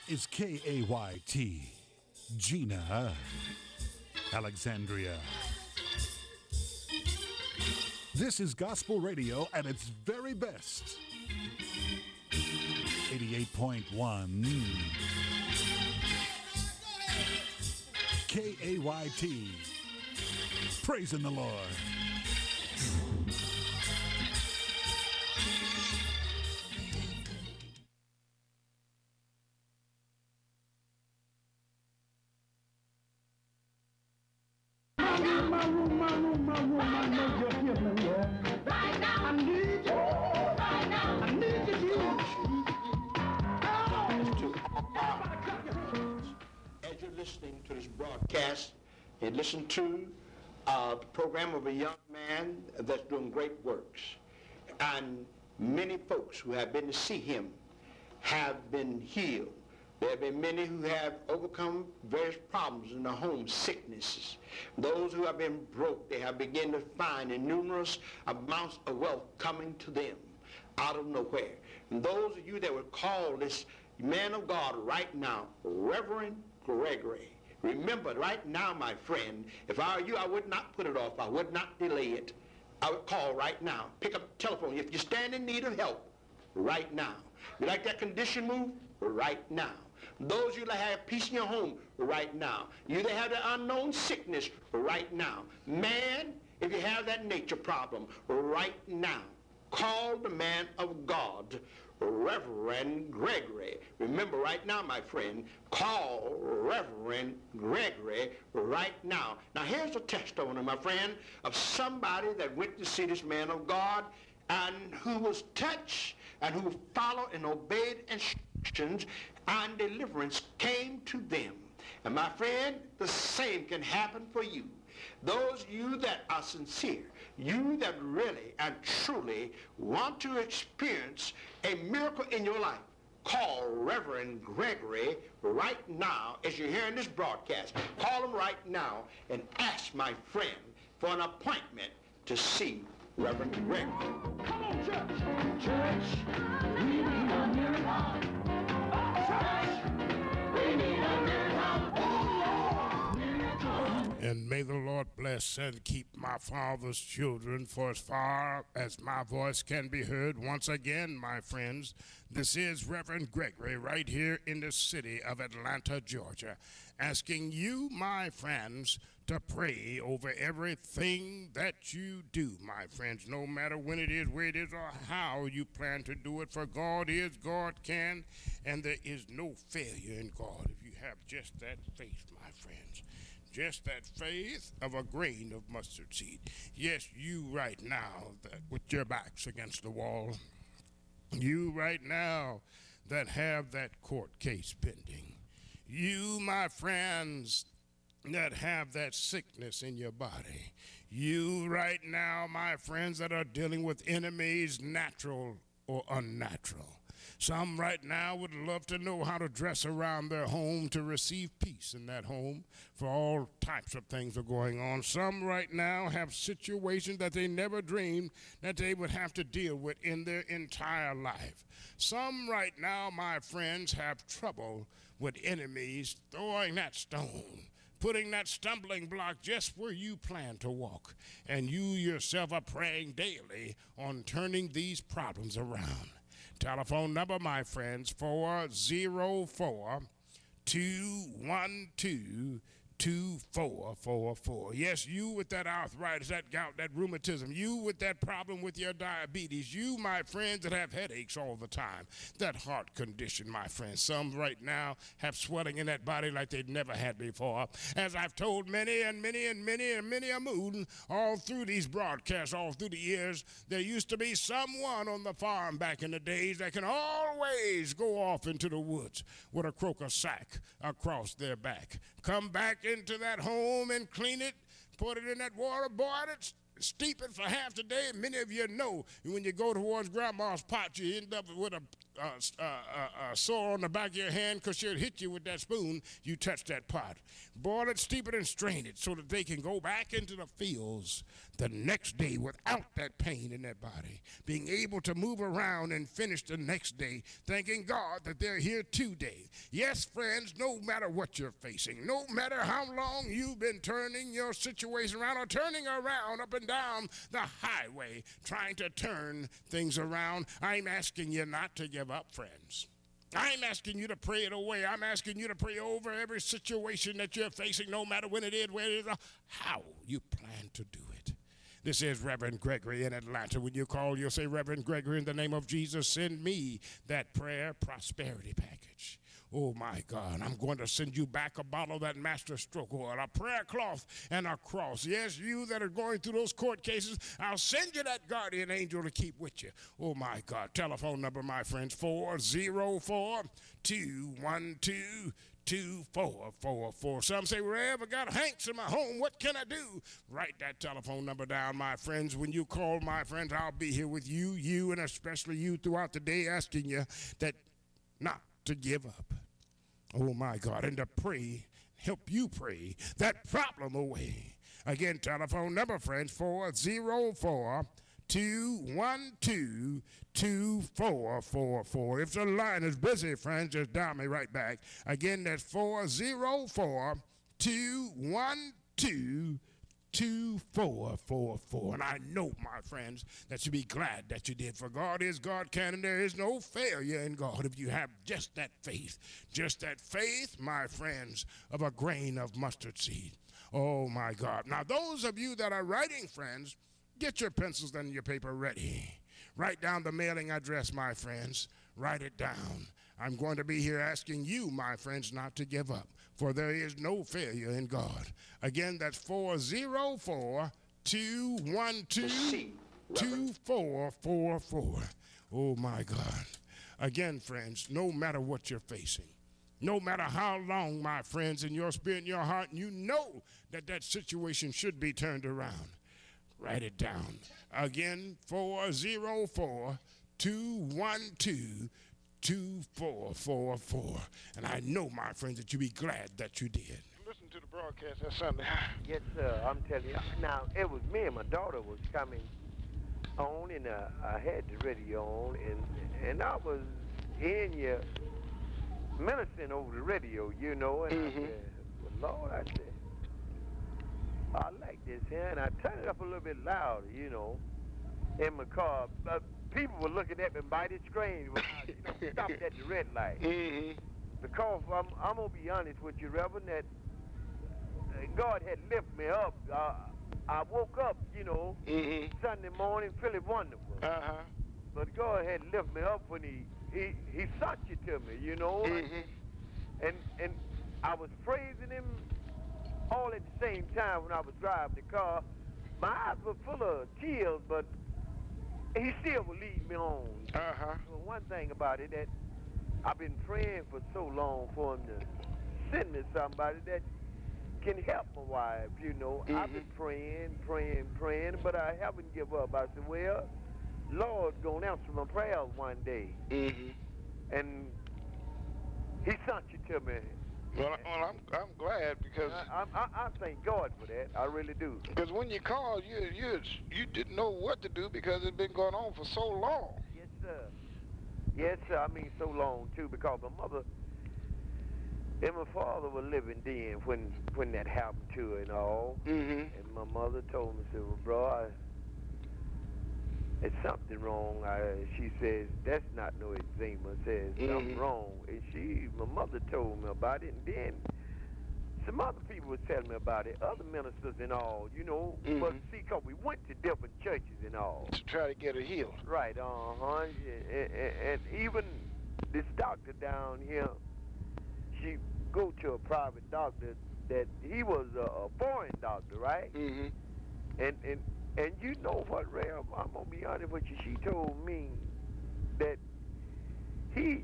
is KAYT, Gina Alexandria. This is gospel radio at its very best. 88.1 KAYT. Praising the Lord. As you're listening to this broadcast, and listen to the program of a young man that's doing great works. And many folks who have been to see him have been healed. There have been many who have overcome various problems in their home, sicknesses. Those who have been broke, they have begun to find numerous amounts of wealth coming to them out of nowhere. And those of you that would call this man of God right now, Reverend Gregory, remember right now, my friend, if I were you, I would not put it off. I would not delay it. I would call right now. Pick up the telephone. If you stand in need of help, right now. You like that condition moved? Right now. Those of you that have peace in your home, right now. You that have the unknown sickness, right now. Man, if you have that nature problem, right now. Call the man of God, Reverend Gregory. Remember right now, my friend, call Reverend Gregory right now. Now here's a testimony, my friend, of somebody that went to see this man of God and who was touched and who followed and obeyed instructions, and deliverance came to them. And my friend, the same can happen for you. Those of you that are sincere, you that really and truly want to experience a miracle in your life, call Reverend Gregory right now as you're hearing this broadcast. Call him right now and ask my friend for an appointment to see Reverend Gregory. Come on, church! Church, we need a miracle. Church, we need a miracle. Oh, Lord, miracle. And may the Lord bless and keep my father's children for as far as my voice can be heard. Once again, my friends, this is Reverend Gregory right here in the city of Atlanta, Georgia, asking you, my friends, to pray over everything that you do, my friends, no matter when it is, where it is, or how you plan to do it. For God is, God can, and there is no failure in God if you have just that faith, my friends. Just that faith of a grain of mustard seed. Yes, you right now that with your backs against the wall, you right now that have that court case pending, you, my friends, that have that sickness in your body, you right now, my friends, that are dealing with enemies, natural or unnatural. Some right now would love to know how to dress around their home to receive peace in that home, for all types of things are going on. Some right now have situations that they never dreamed that they would have to deal with in their entire life. Some right now, my friends, have trouble with enemies throwing that stone, putting that stumbling block just where you plan to walk. And you yourself are praying daily on turning these problems around. Telephone number, my friends, 404-212-2444. Yes, you with that arthritis, that gout, that rheumatism, you with that problem with your diabetes, you, my friends, that have headaches all the time, that heart condition, my friends. Some right now have swelling in that body like they've never had before. As I've told many a moon all through these broadcasts, all through the years, there used to be someone on the farm back in the days that can always go off into the woods with a croaker sack across their back. Come back into that home and clean it, put it in that water, boil it, steep it for half the day. Many of you know when you go towards grandma's pot, you end up with a sore on the back of your hand because she'll hit you with that spoon. You touch that pot. Boil it, steep it, and strain it so that they can go back into the fields the next day without that pain in their body, being able to move around and finish the next day, thanking God that they're here today. Yes, friends, no matter what you're facing, no matter how long you've been turning your situation around or turning around up and down the highway, trying to turn things around, I'm asking you not to give up, friends. I'm asking you to pray it away. I'm asking you to pray over every situation that you're facing, no matter when it is, where it is, or how you plan to do it. This is Reverend Gregory in Atlanta. When you call, you'll say, Reverend Gregory, in the name of Jesus, send me that prayer prosperity package. Oh, my God, I'm going to send you back a bottle of that Master Stroke Oil, a prayer cloth, and a cross. Yes, you that are going through those court cases, I'll send you that guardian angel to keep with you. Oh, my God. Telephone number, my friends, 404-212-2444. Some say, well, I got Hanks in my home. What can I do? Write that telephone number down, my friends. When you call, my friends, I'll be here with you, and especially you throughout the day, asking you that not to give up. Oh, my God, and to pray, help you pray that problem away. Again, telephone number, friends, 404-212-2444. If the line is busy, friends, just dial me right back. Again, that's 404-212-2444. And I know, my friends, that you'll be glad that you did. For God is God can, and there is no failure in God if you have just that faith, my friends, of a grain of mustard seed. Oh, my God. Now, those of you that are writing, friends, get your pencils and your paper ready. Write down the mailing address, my friends. Write it down. I'm going to be here asking you, my friends, not to give up, for there is no failure in God. Again, that's 404-212-2444. Oh, my God. Again, friends, no matter what you're facing, no matter how long, my friends, in your spirit and your heart, you know that that situation should be turned around. Write it down. Again, 404-212-2444. And I know, my friends, that you'll be glad that you did. Listen to the broadcast that Sunday. Yes, sir. I'm telling you. Now, it was me and my daughter was coming on, and I had the radio on, and I was in your ministering over the radio, you know, and I said, well, Lord, I said, I like this here, and I turned it up a little bit louder, you know, in my car. People were looking at me mighty strange when I, stopped at the red light. Because I'm going to be honest with you, Reverend, that God had lifted me up. I woke up, Sunday morning feeling wonderful. But God had lifted me up when he sent you to me, and I was praising him all at the same time when I was driving the car. My eyes were full of tears, but he still would lead me on. So one thing about it, that I've been praying for so long for him to send me somebody that can help my wife, I've been praying, but I haven't given up. I said, well, Lord's going to answer my prayers one day. And he sent you to me. Well, I'm glad because I thank God for that. I really do. Because when you called, you didn't know what to do because it's been going on for so long. Yes, sir. Yes, sir. I mean so long too, because my mother and my father were living then when that happened to her and all. And my mother told me, said, well, bro, there's something wrong. She says, that's not no eczema. Says, something wrong. And my mother told me about it. And then some other people were telling me about it, other ministers and all, But see, because we went to different churches and all. To try to get her healed. Right, and even this doctor down here, she go to a private doctor that he was a foreign doctor, right? And you know what, Ray, I'm going to be honest with you. She told me that he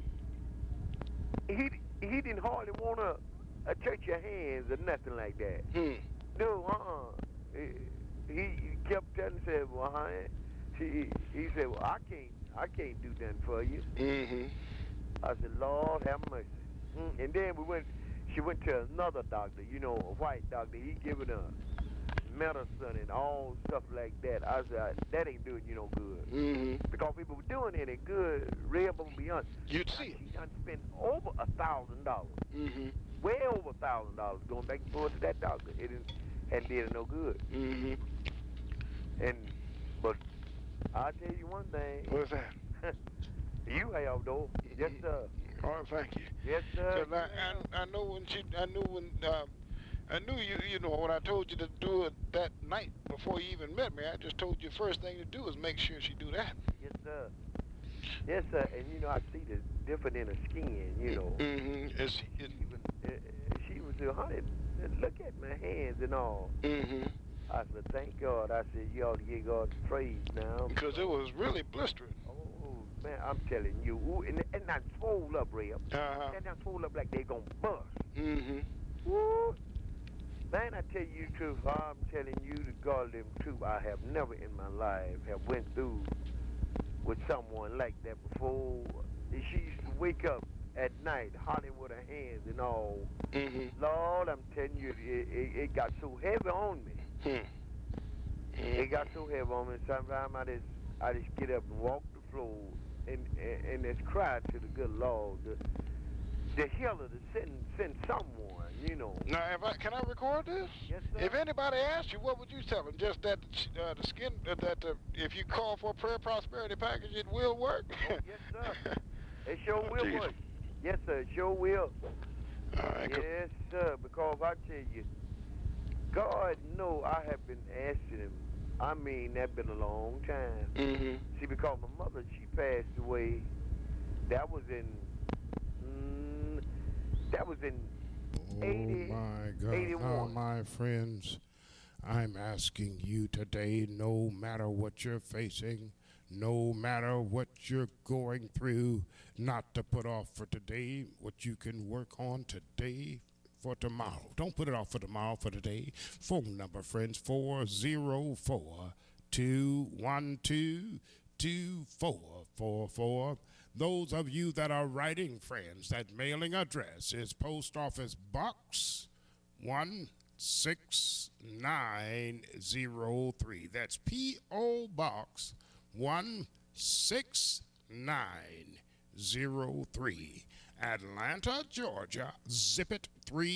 didn't hardly want to touch your hands or nothing like that. No, He kept telling me, said, well, honey, he said, well, I I can't do nothing for you. Mm-hmm. I said, Lord, have mercy. And then she went to another doctor, you know, a white doctor. He giving her medicine and all stuff like that. I said, that ain't doing you no good. Mm-hmm. Because people were doing it good, real beyond. You'd see it. She done spent over $1,000. Mm-hmm. Way over $1,000 going back and forth to that doctor. It hadn't did her no good. Mm-hmm. But I'll tell you one thing. What's that? You have, though. Yes, sir. All right, thank you. Yes, sir. 'Cause I know when I knew you, you know, when I told you to do it that night before you even met me, I just told you the first thing to do is make sure she do that. Yes, sir. Yes, sir. And, you know, I see the difference in her skin, you know. Mm-hmm. She was a honey. Look at my hands and all. Mm-hmm. I said, thank God. I said, you ought to give God praise now. Because it was really blistering. Oh, man, I'm telling you. Ooh, and that swole up, Ray. Uh-huh. That swole up like they going to bust. Mm-hmm. Woo. Man, I tell you the truth. I'm telling you the goddamn truth. I have never in my life have went through with someone like that before. She used to wake up at night hollering with her hands and all. Mm-hmm. Lord, I'm telling you, it got so heavy on me. It got so heavy on me. Sometimes I just get up and walk the floor and just cry to the good Lord, the healer to send someone, you know. Now, can I record this? Yes, sir. If anybody asked you, what would you tell them? Just that the skin, if you call for a prayer prosperity package, it will work? Oh, yes, sir. It sure will Jesus. work. Yes, sir. It sure will. All right, Yes, sir. Because I tell you, God know I have been asking him. I mean, that's been a long time. Mm-hmm. See, because my mother, she passed away. That was in 80, Oh my God. 81. Now, my friends, I'm asking you today, no matter what you're facing, no matter what you're going through, not to put off for today what you can work on today for tomorrow. Don't put it off for tomorrow, for today. Phone number, friends, 404-212-2444. Those of you that are writing, friends, that mailing address is Post Office Box 16903. That's P.O. Box 16903. Atlanta, Georgia, zip it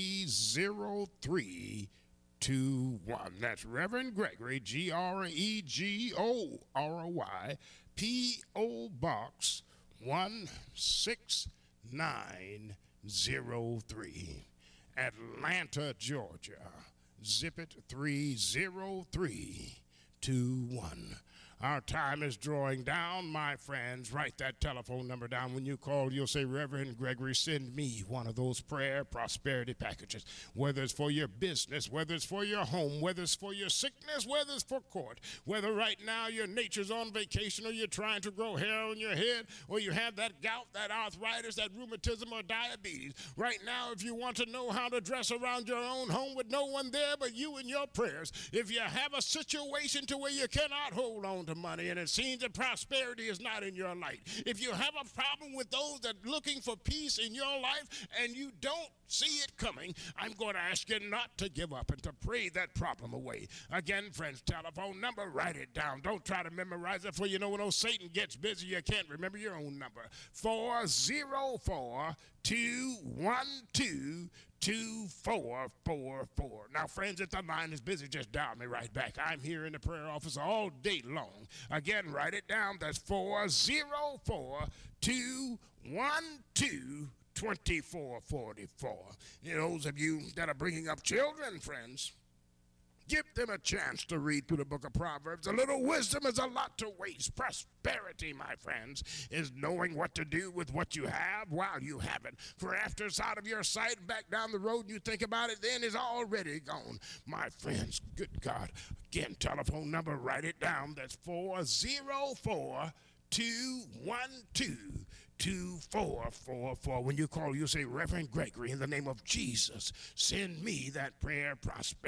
30321. That's Reverend Gregory, Gregory, P.O. Box 16903. Atlanta, Georgia, zip it 30321. Our time is drawing down, my friends. Write that telephone number down. When you call, you'll say, Reverend Gregory, send me one of those prayer prosperity packages. Whether it's for your business, whether it's for your home, whether it's for your sickness, whether it's for court, whether right now your nature's on vacation or you're trying to grow hair on your head or you have that gout, that arthritis, that rheumatism or diabetes. Right now, if you want to know how to dress around your own home with no one there but you and your prayers, if you have a situation to where you cannot hold on to money and it seems that prosperity is not in your light, if you have a problem with those that are looking for peace in your life and you don't see it coming, I'm going to ask you not to give up and to pray that problem away. Again, friends, telephone number, write it down. Don't try to memorize it, for you know when old Satan gets busy, you can't remember your own number. 404-212-2444. Now, friends, if the line is busy, just dial me right back. I'm here in the prayer office all day long. Again, write it down. That's 404-212-2444. Those of you that are bringing up children, friends, give them a chance to read through the book of Proverbs. A little wisdom is a lot to waste. Prosperity, my friends, is knowing what to do with what you have while you have it. For after it's out of your sight, back down the road, you think about it, then it's already gone. My friends, good God. Again, telephone number, write it down. That's 404-212-2444. When you call, you say, Reverend Gregory, in the name of Jesus, send me that prayer prosperity.